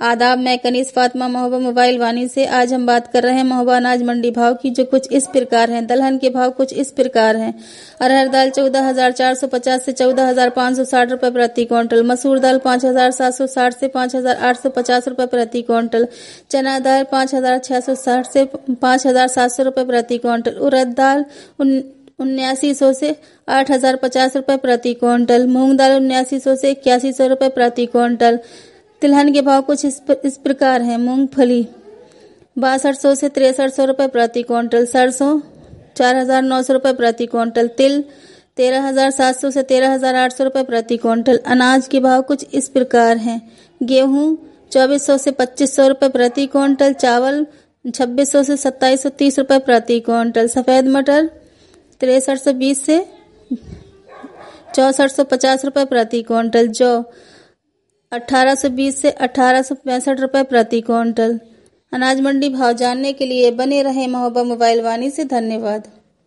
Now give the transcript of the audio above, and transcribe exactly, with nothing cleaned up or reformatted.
आदाब, मैं कनीस फातिमा महोबा मोबाइल वानी से। आज हम बात कर रहे हैं महोबा अनाज मंडी भाव की, जो कुछ इस प्रकार हैं। दलहन के भाव कुछ इस प्रकार हैं। अरहर दाल चौदह हजार चार सौ पचास से चौदह हजार पाँच सौ साठ रुपए प्रति क्विंटल। मसूर दाल पाँच हजार सात सौ साठ से पाँच हजार आठ सौ पचास रुपए प्रति क्विंटल। चना दाल पाँच हजार छह सौ साठ से पाँच हजार सात सौ रुपए प्रति क्विंटल। उड़द दाल उन्यासी सौ से आठ हजार पचास रुपए प्रति क्विंटल। मूंग दाल उन्यासी सौ से इक्यासी सौ रुपए प्रति क्विंटल। तिलहन के भाव कुछ इस, पर, इस प्रकार हैं। मूंगफली बासठ सौ से तिरसठ सौ रुपए प्रति क्विंटल। सरसों चार हजार नौ सौ रुपए प्रति क्विंटल। तिल तेरह हजार सात सौ से तेरह हजार आठ सौ रुपए प्रति क्विंटल। अनाज के भाव कुछ इस प्रकार हैं। गेहूं चौबीस सौ से पच्चीस सौ रुपए प्रति क्विंटल। चावल छब्बीस सौ से सत्ताईस सौ तीस रुपए प्रति क्विंटल। सफेद मटर तिरसठ सौ बीस से चौसठ सौ पचास रुपए प्रति क्विंटल। जौ अठारह सौ बीस से अठारह सौ पैंसठ रुपए प्रति क्विंटल। अनाज मंडी भाव जानने के लिए बने रहे महोबा मोबाइल वानी से। धन्यवाद।